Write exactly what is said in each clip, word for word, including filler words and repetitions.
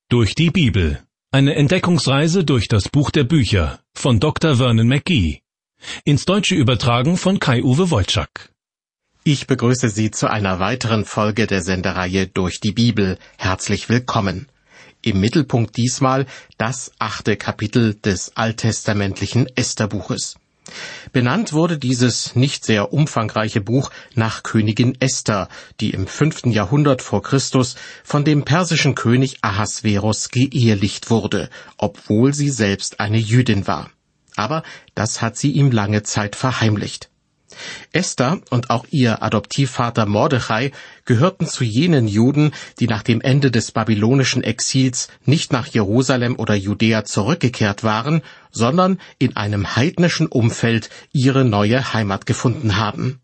Durch die Bibel. Eine Entdeckungsreise durch das Buch der Bücher von Doktor Vernon McGee. Ins Deutsche übertragen von Kai-Uwe Wojczak. Ich begrüße Sie zu einer weiteren Folge der Sendereihe Durch die Bibel. Herzlich willkommen. Im Mittelpunkt diesmal das achte Kapitel des alttestamentlichen Esther-Buches. Benannt wurde dieses nicht sehr umfangreiche Buch nach Königin Esther, die im fünften Jahrhundert vor Christus von dem persischen König Ahasveros geehelicht wurde, obwohl sie selbst eine Jüdin war. Aber das hat sie ihm lange Zeit verheimlicht. Esther und auch ihr Adoptivvater Mordechai gehörten zu jenen Juden, die nach dem Ende des babylonischen Exils nicht nach Jerusalem oder Judäa zurückgekehrt waren, sondern in einem heidnischen Umfeld ihre neue Heimat gefunden haben.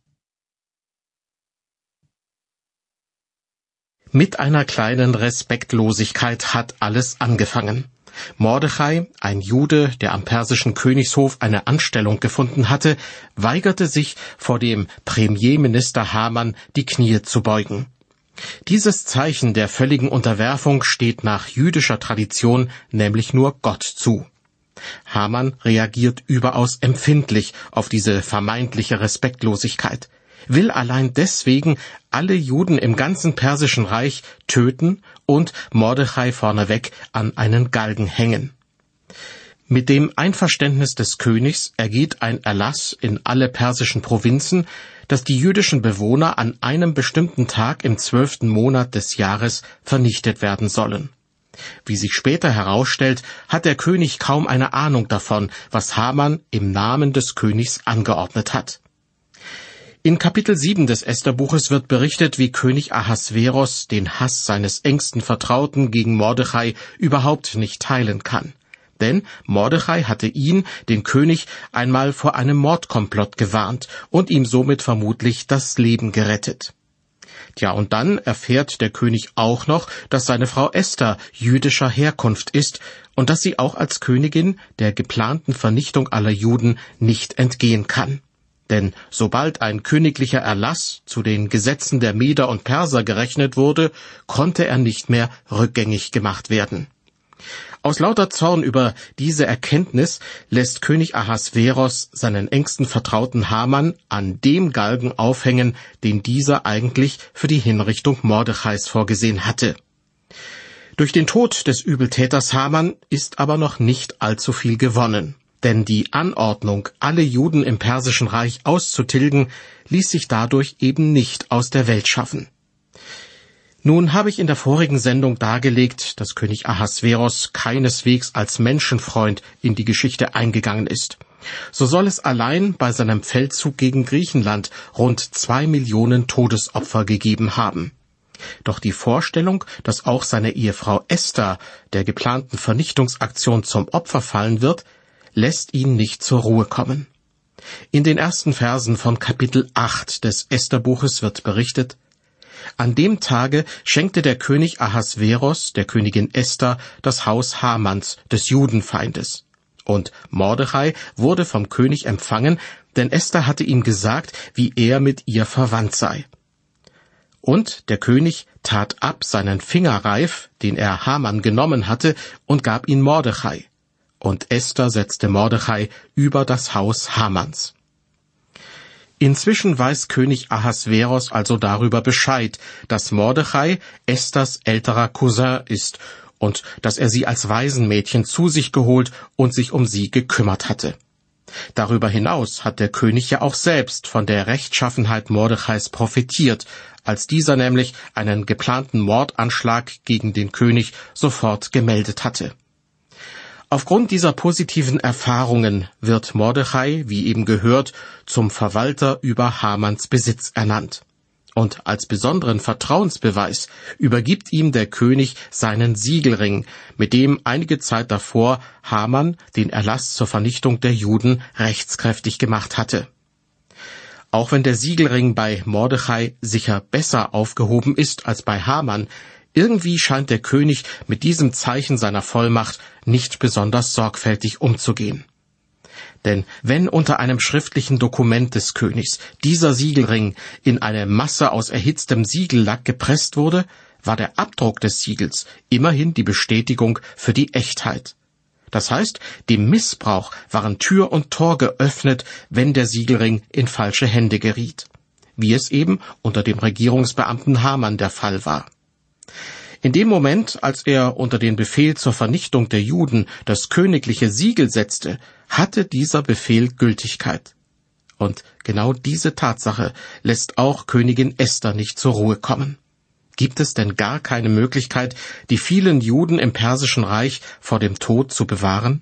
Mit einer kleinen Respektlosigkeit hat alles angefangen. Mordechai, ein Jude, der am persischen Königshof eine Anstellung gefunden hatte, weigerte sich, vor dem Premierminister Haman die Knie zu beugen. Dieses Zeichen der völligen Unterwerfung steht nach jüdischer Tradition nämlich nur Gott zu. Haman reagiert überaus empfindlich auf diese vermeintliche Respektlosigkeit, will allein deswegen alle Juden im ganzen Persischen Reich töten und Mordechai vorneweg an einen Galgen hängen. Mit dem Einverständnis des Königs ergeht ein Erlass in alle persischen Provinzen, dass die jüdischen Bewohner an einem bestimmten Tag im zwölften Monat des Jahres vernichtet werden sollen. Wie sich später herausstellt, hat der König kaum eine Ahnung davon, was Haman im Namen des Königs angeordnet hat. In Kapitel sieben des Esther-Buches wird berichtet, wie König Ahasveros den Hass seines engsten Vertrauten gegen Mordechai überhaupt nicht teilen kann. Denn Mordechai hatte ihn, den König, einmal vor einem Mordkomplott gewarnt und ihm somit vermutlich das Leben gerettet. Tja, und dann erfährt der König auch noch, dass seine Frau Esther jüdischer Herkunft ist und dass sie auch als Königin der geplanten Vernichtung aller Juden nicht entgehen kann. Denn sobald ein königlicher Erlass zu den Gesetzen der Meder und Perser gerechnet wurde, konnte er nicht mehr rückgängig gemacht werden. Aus lauter Zorn über diese Erkenntnis lässt König Ahasveros seinen engsten Vertrauten Haman an dem Galgen aufhängen, den dieser eigentlich für die Hinrichtung Mordechais vorgesehen hatte. Durch den Tod des Übeltäters Haman ist aber noch nicht allzu viel gewonnen. Denn die Anordnung, alle Juden im Persischen Reich auszutilgen, ließ sich dadurch eben nicht aus der Welt schaffen. Nun habe ich in der vorigen Sendung dargelegt, dass König Ahasveros keineswegs als Menschenfreund in die Geschichte eingegangen ist. So soll es allein bei seinem Feldzug gegen Griechenland rund zwei Millionen Todesopfer gegeben haben. Doch die Vorstellung, dass auch seine Ehefrau Esther der geplanten Vernichtungsaktion zum Opfer fallen wird, lässt ihn nicht zur Ruhe kommen. In den ersten Versen von Kapitel acht des Esther-Buches wird berichtet: An dem Tage schenkte der König Ahasveros der Königin Esther das Haus Hamans, des Judenfeindes. Und Mordechai wurde vom König empfangen, denn Esther hatte ihm gesagt, wie er mit ihr verwandt sei. Und der König tat ab seinen Fingerreif, den er Haman genommen hatte, und gab ihn Mordechai. Und Esther setzte Mordechai über das Haus Hamans. Inzwischen weiß König Ahasveros also darüber Bescheid, dass Mordechai Esthers älterer Cousin ist und dass er sie als Waisenmädchen zu sich geholt und sich um sie gekümmert hatte. Darüber hinaus hat der König ja auch selbst von der Rechtschaffenheit Mordechais profitiert, als dieser nämlich einen geplanten Mordanschlag gegen den König sofort gemeldet hatte. Aufgrund dieser positiven Erfahrungen wird Mordechai, wie eben gehört, zum Verwalter über Hamans Besitz ernannt. Und als besonderen Vertrauensbeweis übergibt ihm der König seinen Siegelring, mit dem einige Zeit davor Haman den Erlass zur Vernichtung der Juden rechtskräftig gemacht hatte. Auch wenn der Siegelring bei Mordechai sicher besser aufgehoben ist als bei Haman, irgendwie scheint der König mit diesem Zeichen seiner Vollmacht nicht besonders sorgfältig umzugehen. Denn wenn unter einem schriftlichen Dokument des Königs dieser Siegelring in eine Masse aus erhitztem Siegellack gepresst wurde, war der Abdruck des Siegels immerhin die Bestätigung für die Echtheit. Das heißt, dem Missbrauch waren Tür und Tor geöffnet, wenn der Siegelring in falsche Hände geriet, wie es eben unter dem Regierungsbeamten Haman der Fall war. In dem Moment, als er unter den Befehl zur Vernichtung der Juden das königliche Siegel setzte, hatte dieser Befehl Gültigkeit. Und genau diese Tatsache lässt auch Königin Esther nicht zur Ruhe kommen. Gibt es denn gar keine Möglichkeit, die vielen Juden im Persischen Reich vor dem Tod zu bewahren?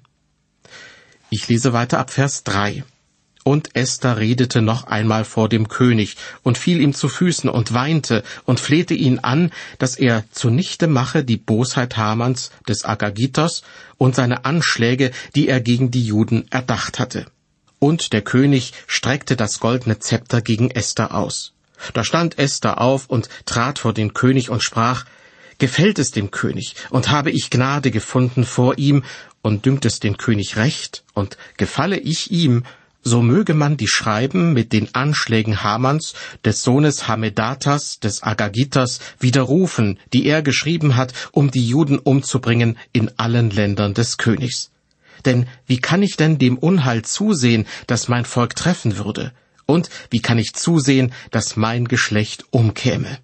Ich lese weiter ab Vers drei. Und Esther redete noch einmal vor dem König und fiel ihm zu Füßen und weinte und flehte ihn an, dass er zunichte mache die Bosheit Hamans des Agagitos und seine Anschläge, die er gegen die Juden erdacht hatte. Und der König streckte das goldene Zepter gegen Esther aus. Da stand Esther auf und trat vor den König und sprach: Gefällt es dem König, und habe ich Gnade gefunden vor ihm, und dünkt es den König recht, und gefalle ich ihm, so möge man die Schreiben mit den Anschlägen Hamans, des Sohnes Hamedatas, des Agagitas, widerrufen, die er geschrieben hat, um die Juden umzubringen in allen Ländern des Königs. Denn wie kann ich denn dem Unheil zusehen, das mein Volk treffen würde? Und wie kann ich zusehen, dass mein Geschlecht umkäme?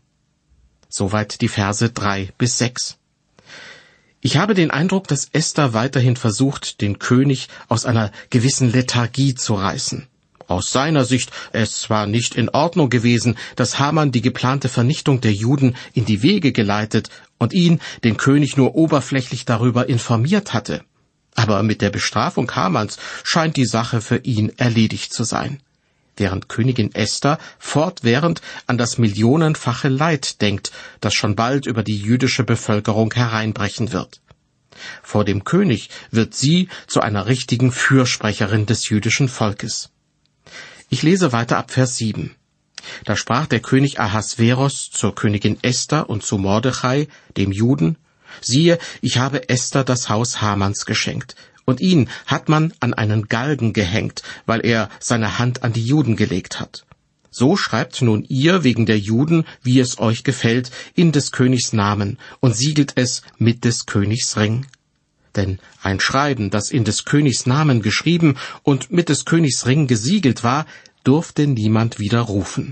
Soweit die Verse drei bis sechs. Ich habe den Eindruck, dass Esther weiterhin versucht, den König aus einer gewissen Lethargie zu reißen. Aus seiner Sicht es zwar nicht in Ordnung gewesen, dass Haman die geplante Vernichtung der Juden in die Wege geleitet und ihn, den König, nur oberflächlich darüber informiert hatte. Aber mit der Bestrafung Hamans scheint die Sache für ihn erledigt zu sein. Während Königin Esther fortwährend an das millionenfache Leid denkt, das schon bald über die jüdische Bevölkerung hereinbrechen wird. Vor dem König wird sie zu einer richtigen Fürsprecherin des jüdischen Volkes. Ich lese weiter ab Vers sieben. Da sprach der König Ahasveros zur Königin Esther und zu Mordechai, dem Juden: Siehe, ich habe Esther das Haus Hamans geschenkt, und ihn hat man an einen Galgen gehängt, weil er seine Hand an die Juden gelegt hat. So schreibt nun ihr wegen der Juden, wie es euch gefällt, in des Königs Namen und siegelt es mit des Königs Ring. Denn ein Schreiben, das in des Königs Namen geschrieben und mit des Königs Ring gesiegelt war, durfte niemand widerrufen.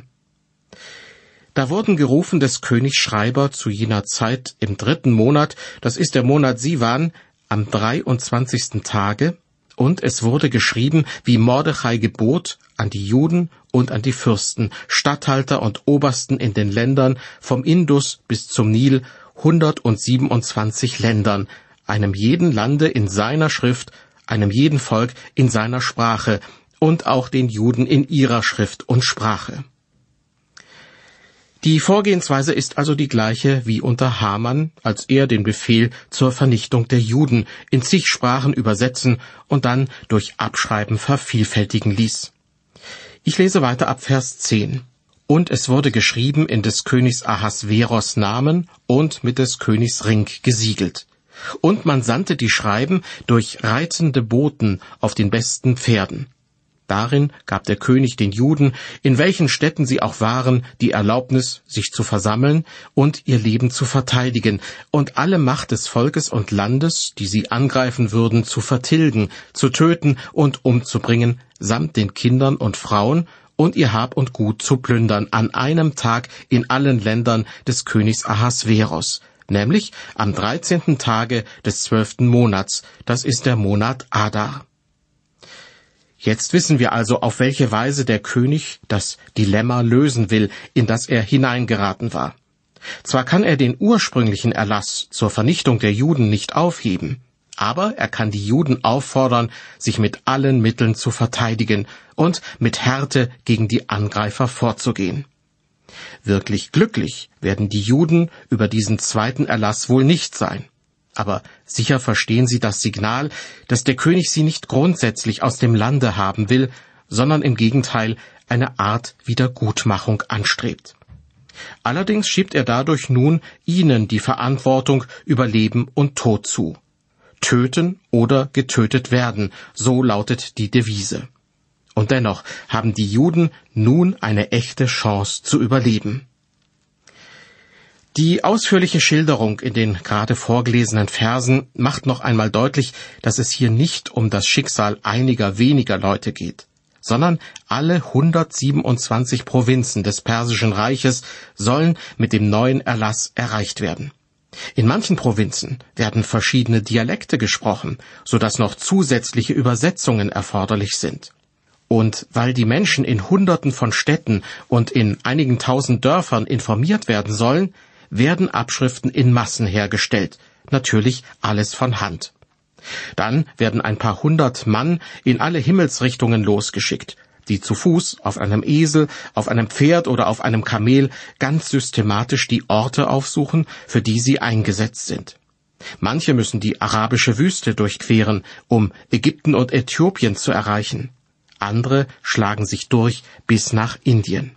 Da wurden gerufen des Königs Schreiber zu jener Zeit im dritten Monat, das ist der Monat Sivan, am dreiundzwanzigsten Tage, und es wurde geschrieben, wie Mordechai gebot, an die Juden und an die Fürsten, Statthalter und Obersten in den Ländern, vom Indus bis zum Nil, hundertsiebenundzwanzig Ländern, einem jeden Lande in seiner Schrift, einem jeden Volk in seiner Sprache, und auch den Juden in ihrer Schrift und Sprache. Die Vorgehensweise ist also die gleiche wie unter Haman, als er den Befehl zur Vernichtung der Juden in zig Sprachen übersetzen und dann durch Abschreiben vervielfältigen ließ. Ich lese weiter ab Vers zehn. Und es wurde geschrieben in des Königs Ahasveros Namen und mit des Königs Ring gesiegelt. Und man sandte die Schreiben durch reitende Boten auf den besten Pferden. Darin gab der König den Juden, in welchen Städten sie auch waren, die Erlaubnis, sich zu versammeln und ihr Leben zu verteidigen und alle Macht des Volkes und Landes, die sie angreifen würden, zu vertilgen, zu töten und umzubringen, samt den Kindern und Frauen und ihr Hab und Gut zu plündern, an einem Tag in allen Ländern des Königs Ahasveros, nämlich am dreizehnten Tage des zwölften Monats, das ist der Monat Adar. Jetzt wissen wir also, auf welche Weise der König das Dilemma lösen will, in das er hineingeraten war. Zwar kann er den ursprünglichen Erlass zur Vernichtung der Juden nicht aufheben, aber er kann die Juden auffordern, sich mit allen Mitteln zu verteidigen und mit Härte gegen die Angreifer vorzugehen. Wirklich glücklich werden die Juden über diesen zweiten Erlass wohl nicht sein. Aber sicher verstehen sie das Signal, dass der König sie nicht grundsätzlich aus dem Lande haben will, sondern im Gegenteil eine Art Wiedergutmachung anstrebt. Allerdings schiebt er dadurch nun ihnen die Verantwortung über Leben und Tod zu. Töten oder getötet werden, so lautet die Devise. Und dennoch haben die Juden nun eine echte Chance zu überleben. Die ausführliche Schilderung in den gerade vorgelesenen Versen macht noch einmal deutlich, dass es hier nicht um das Schicksal einiger weniger Leute geht, sondern alle hundertsiebenundzwanzig Provinzen des Persischen Reiches sollen mit dem neuen Erlass erreicht werden. In manchen Provinzen werden verschiedene Dialekte gesprochen, sodass noch zusätzliche Übersetzungen erforderlich sind. Und weil die Menschen in Hunderten von Städten und in einigen tausend Dörfern informiert werden sollen, werden Abschriften in Massen hergestellt, natürlich alles von Hand. Dann werden ein paar hundert Mann in alle Himmelsrichtungen losgeschickt, die zu Fuß, auf einem Esel, auf einem Pferd oder auf einem Kamel ganz systematisch die Orte aufsuchen, für die sie eingesetzt sind. Manche müssen die arabische Wüste durchqueren, um Ägypten und Äthiopien zu erreichen. Andere schlagen sich durch bis nach Indien.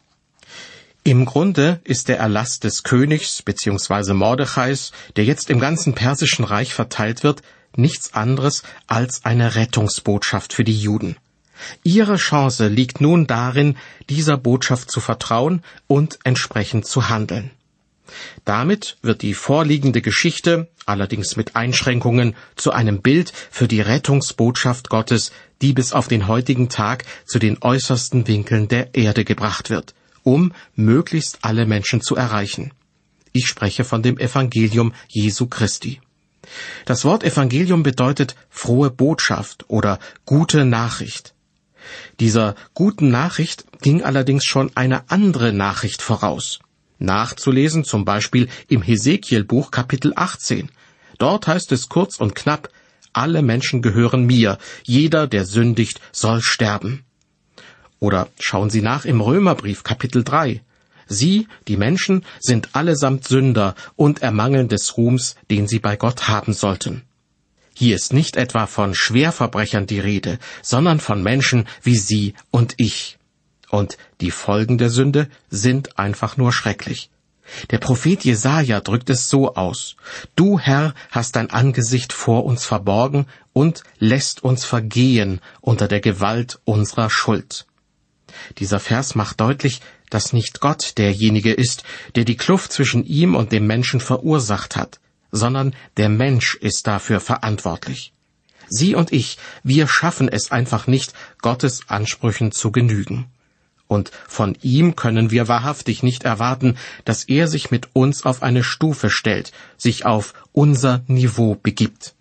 Im Grunde ist der Erlass des Königs bzw. Mordechais, der jetzt im ganzen Persischen Reich verteilt wird, nichts anderes als eine Rettungsbotschaft für die Juden. Ihre Chance liegt nun darin, dieser Botschaft zu vertrauen und entsprechend zu handeln. Damit wird die vorliegende Geschichte, allerdings mit Einschränkungen, zu einem Bild für die Rettungsbotschaft Gottes, die bis auf den heutigen Tag zu den äußersten Winkeln der Erde gebracht wird, um möglichst alle Menschen zu erreichen. Ich spreche von dem Evangelium Jesu Christi. Das Wort Evangelium bedeutet frohe Botschaft oder gute Nachricht. Dieser guten Nachricht ging allerdings schon eine andere Nachricht voraus. Nachzulesen zum Beispiel im Hesekiel-Buch Kapitel achtzehn. Dort heißt es kurz und knapp: Alle Menschen gehören mir, jeder, der sündigt, soll sterben. Oder schauen Sie nach im Römerbrief Kapitel drei. Sie, die Menschen, sind allesamt Sünder und ermangeln des Ruhms, den sie bei Gott haben sollten. Hier ist nicht etwa von Schwerverbrechern die Rede, sondern von Menschen wie Sie und ich. Und die Folgen der Sünde sind einfach nur schrecklich. Der Prophet Jesaja drückt es so aus: Du, Herr, hast dein Angesicht vor uns verborgen und lässt uns vergehen unter der Gewalt unserer Schuld. Dieser Vers macht deutlich, dass nicht Gott derjenige ist, der die Kluft zwischen ihm und dem Menschen verursacht hat, sondern der Mensch ist dafür verantwortlich. Sie und ich, wir schaffen es einfach nicht, Gottes Ansprüchen zu genügen. Und von ihm können wir wahrhaftig nicht erwarten, dass er sich mit uns auf eine Stufe stellt, sich auf unser Niveau begibt.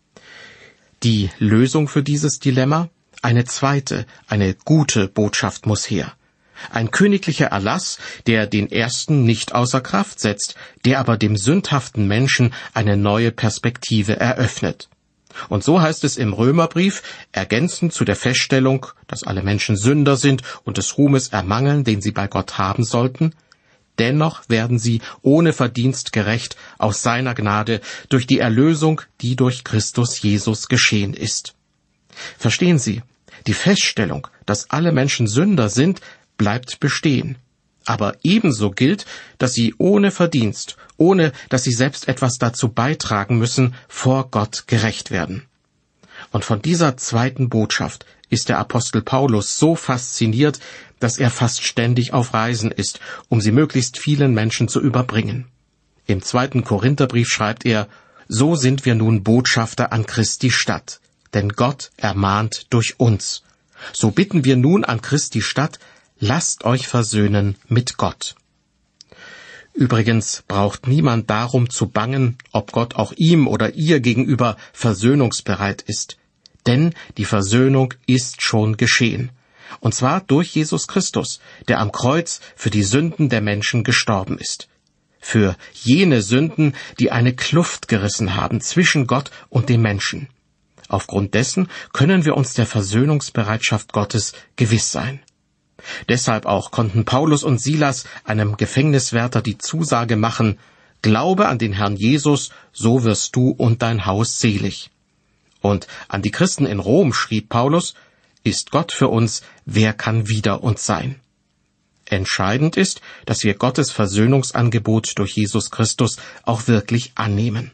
Die Lösung für dieses Dilemma? Eine zweite, eine gute Botschaft muss her. Ein königlicher Erlass, der den ersten nicht außer Kraft setzt, der aber dem sündhaften Menschen eine neue Perspektive eröffnet. Und so heißt es im Römerbrief, ergänzend zu der Feststellung, dass alle Menschen Sünder sind und des Ruhmes ermangeln, den sie bei Gott haben sollten: Dennoch werden sie ohne Verdienst gerecht aus seiner Gnade durch die Erlösung, die durch Christus Jesus geschehen ist. Verstehen Sie, die Feststellung, dass alle Menschen Sünder sind, bleibt bestehen. Aber ebenso gilt, dass sie ohne Verdienst, ohne dass sie selbst etwas dazu beitragen müssen, vor Gott gerecht werden. Und von dieser zweiten Botschaft ist der Apostel Paulus so fasziniert, dass er fast ständig auf Reisen ist, um sie möglichst vielen Menschen zu überbringen. Im zweiten Korintherbrief schreibt er: So sind wir nun Botschafter an Christi Stadt, denn Gott ermahnt durch uns. So bitten wir nun an Christi Stadt: Lasst euch versöhnen mit Gott. Übrigens braucht niemand darum zu bangen, ob Gott auch ihm oder ihr gegenüber versöhnungsbereit ist. Denn die Versöhnung ist schon geschehen. Und zwar durch Jesus Christus, der am Kreuz für die Sünden der Menschen gestorben ist. Für jene Sünden, die eine Kluft gerissen haben zwischen Gott und dem Menschen. Aufgrund dessen können wir uns der Versöhnungsbereitschaft Gottes gewiss sein. Deshalb auch konnten Paulus und Silas einem Gefängniswärter die Zusage machen: Glaube an den Herrn Jesus, so wirst du und dein Haus selig. Und an die Christen in Rom schrieb Paulus: Ist Gott für uns, wer kann wider uns sein? Entscheidend ist, dass wir Gottes Versöhnungsangebot durch Jesus Christus auch wirklich annehmen.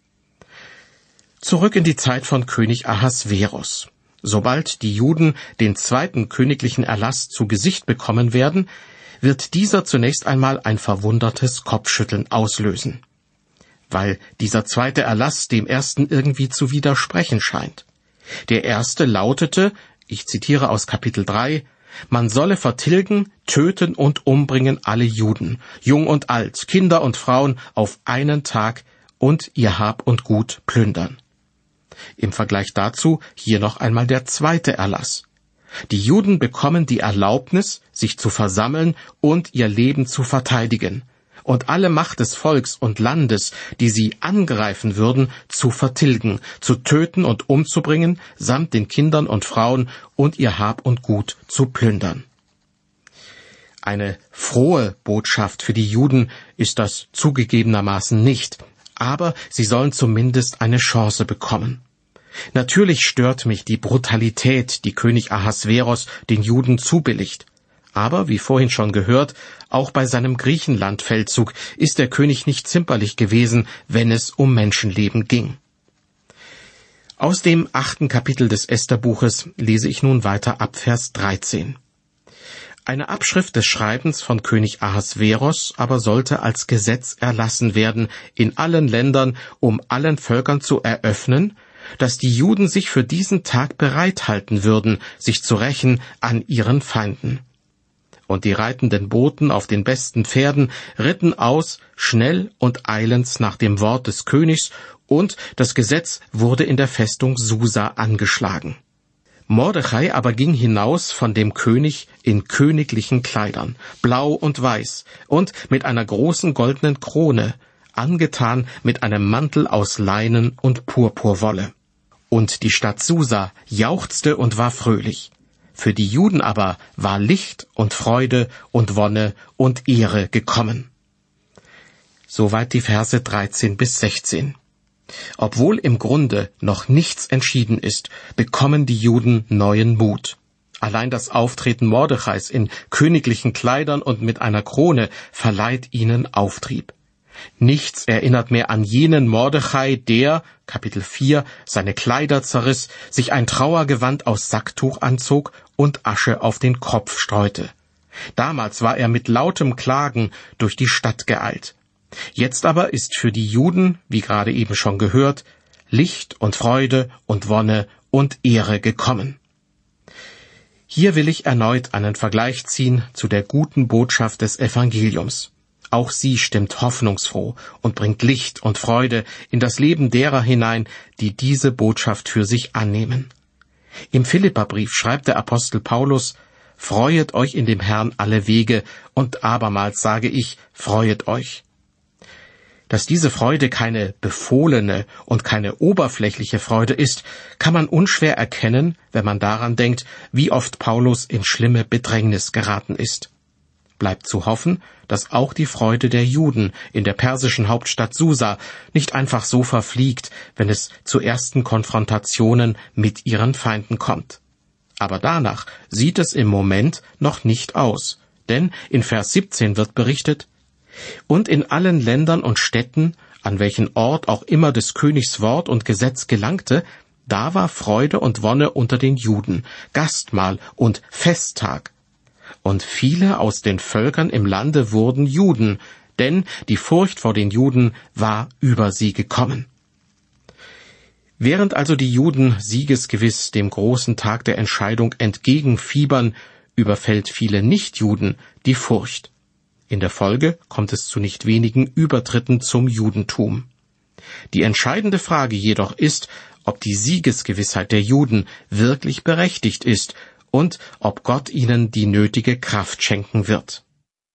Zurück in die Zeit von König Ahasverus. Sobald die Juden den zweiten königlichen Erlass zu Gesicht bekommen werden, wird dieser zunächst einmal ein verwundertes Kopfschütteln auslösen, weil dieser zweite Erlass dem ersten irgendwie zu widersprechen scheint. Der erste lautete, ich zitiere aus Kapitel drei, man solle vertilgen, töten und umbringen alle Juden, jung und alt, Kinder und Frauen auf einen Tag und ihr Hab und Gut plündern. Im Vergleich dazu hier noch einmal der zweite Erlass. Die Juden bekommen die Erlaubnis, sich zu versammeln und ihr Leben zu verteidigen und alle Macht des Volks und Landes, die sie angreifen würden, zu vertilgen, zu töten und umzubringen, samt den Kindern und Frauen und ihr Hab und Gut zu plündern. Eine frohe Botschaft für die Juden ist das zugegebenermaßen nicht, aber sie sollen zumindest eine Chance bekommen. Natürlich stört mich die Brutalität, die König Ahasveros den Juden zubilligt. Aber, wie vorhin schon gehört, auch bei seinem Griechenlandfeldzug ist der König nicht zimperlich gewesen, wenn es um Menschenleben ging. Aus dem achten Kapitel des Estherbuches lese ich nun weiter ab Vers dreizehn. Eine Abschrift des Schreibens von König Ahasveros aber sollte als Gesetz erlassen werden in allen Ländern, um allen Völkern zu eröffnen, dass die Juden sich für diesen Tag bereithalten würden, sich zu rächen an ihren Feinden. Und die reitenden Boten auf den besten Pferden ritten aus, schnell und eilends nach dem Wort des Königs, und das Gesetz wurde in der Festung Susa angeschlagen. Mordechai aber ging hinaus von dem König in königlichen Kleidern, blau und weiß, und mit einer großen goldenen Krone, angetan mit einem Mantel aus Leinen und Purpurwolle. Und die Stadt Susa jauchzte und war fröhlich. Für die Juden aber war Licht und Freude und Wonne und Ehre gekommen. Soweit die Verse dreizehn bis sechzehn. Obwohl im Grunde noch nichts entschieden ist, bekommen die Juden neuen Mut. Allein das Auftreten Mordechais in königlichen Kleidern und mit einer Krone verleiht ihnen Auftrieb. Nichts erinnert mehr an jenen Mordechai, der, Kapitel vier, seine Kleider zerriss, sich ein Trauergewand aus Sacktuch anzog und Asche auf den Kopf streute. Damals war er mit lautem Klagen durch die Stadt geeilt. Jetzt aber ist für die Juden, wie gerade eben schon gehört, Licht und Freude und Wonne und Ehre gekommen. Hier will ich erneut einen Vergleich ziehen zu der guten Botschaft des Evangeliums. Auch sie stimmt hoffnungsfroh und bringt Licht und Freude in das Leben derer hinein, die diese Botschaft für sich annehmen. Im Philipperbrief schreibt der Apostel Paulus, »Freuet euch in dem Herrn alle Wege, und abermals sage ich, freuet euch.« Dass diese Freude keine befohlene und keine oberflächliche Freude ist, kann man unschwer erkennen, wenn man daran denkt, wie oft Paulus in schlimme Bedrängnis geraten ist. Bleibt zu hoffen, dass auch die Freude der Juden in der persischen Hauptstadt Susa nicht einfach so verfliegt, wenn es zu ersten Konfrontationen mit ihren Feinden kommt. Aber danach sieht es im Moment noch nicht aus, denn in Vers siebzehn wird berichtet, und in allen Ländern und Städten, an welchen Ort auch immer des Königs Wort und Gesetz gelangte, da war Freude und Wonne unter den Juden, Gastmahl und Festtag. Und viele aus den Völkern im Lande wurden Juden, denn die Furcht vor den Juden war über sie gekommen. Während also die Juden siegesgewiss dem großen Tag der Entscheidung entgegenfiebern, überfällt viele Nichtjuden die Furcht. In der Folge kommt es zu nicht wenigen Übertritten zum Judentum. Die entscheidende Frage jedoch ist, ob die Siegesgewissheit der Juden wirklich berechtigt ist und ob Gott ihnen die nötige Kraft schenken wird.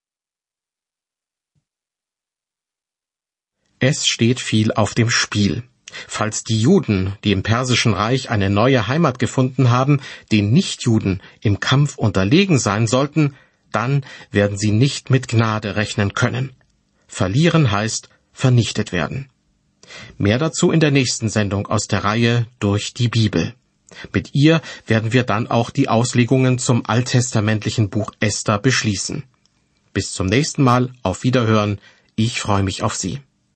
Es steht viel auf dem Spiel. Falls die Juden, die im Persischen Reich eine neue Heimat gefunden haben, den Nichtjuden im Kampf unterlegen sein sollten, dann werden sie nicht mit Gnade rechnen können. Verlieren heißt vernichtet werden. Mehr dazu in der nächsten Sendung aus der Reihe Durch die Bibel. Mit ihr werden wir dann auch die Auslegungen zum alttestamentlichen Buch Esther beschließen. Bis zum nächsten Mal, auf Wiederhören, ich freue mich auf Sie.